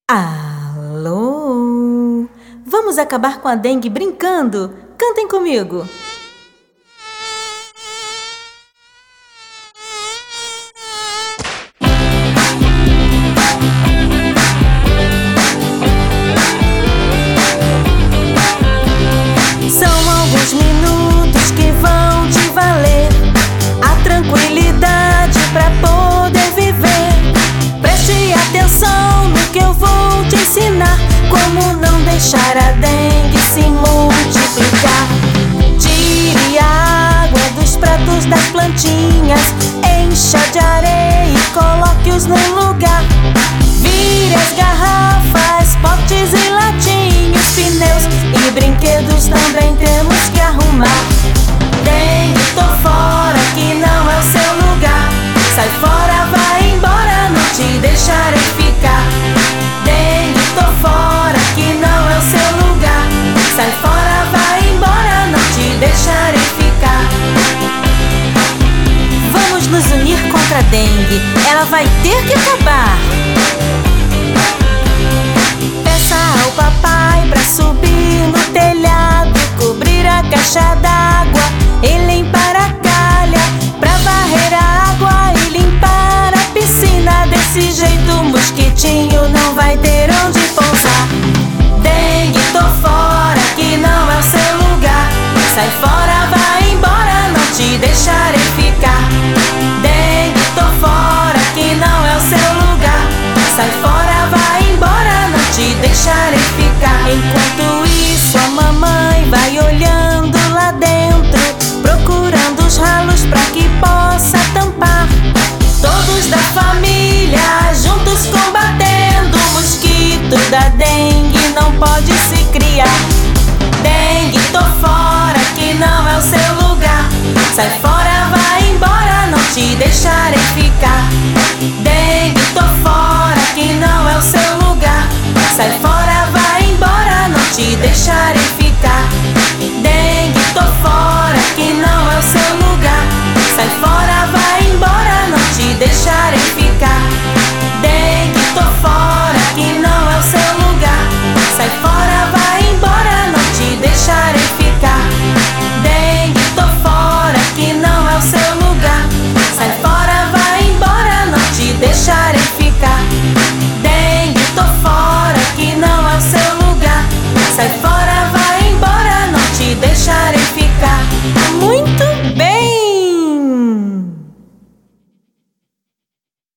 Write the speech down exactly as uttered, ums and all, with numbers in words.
Alô? Vamos acabar com a dengue brincando? Cantem comigo! São alguns minutos que vão te valer a tranquilidade pra poder viver. Preste atenção no que eu vou te ensinar, como não deixar a dengue se multiplicar. Tire a água dos pratos das plantinhas, encha de areia e coloque-os no lugar. Vire as garrafas, potes e latinhos, pneus e brinquedos também temos que arrumar. Dengue, tô fora, que não é o seu lugar. Sai fora, vai embora, não te deixarei ficar. Dengue, tô fora, que não é o seu lugar. Sai fora, vai embora, não te deixarei ficar. Vamos nos unir contra a dengue, ela vai ter que acabar. Peça ao papai pra subir no telhado, cobrir a caixa d'água e limpar a calha, pra varrer a água e limpar a piscina. Desse jeito o mosquitinho não vai ter onde pousar. Dengue, tô fora, que não é o seu lugar. Sai fora, vai embora, não te deixarei ficar. Dengue, tô fora, que não é o seu lugar. Sai fora, vai embora, não te deixarei ficar. Enquanto isso a mamãe vai olhando lá dentro, procurando os ralos pra que possa tampar. Todos da família juntos combatendo o mosquito da dengue, não pode se criar. Dengue, tô fora, que não é o seu lugar. Sai fora, vai embora, não te deixarei ficar.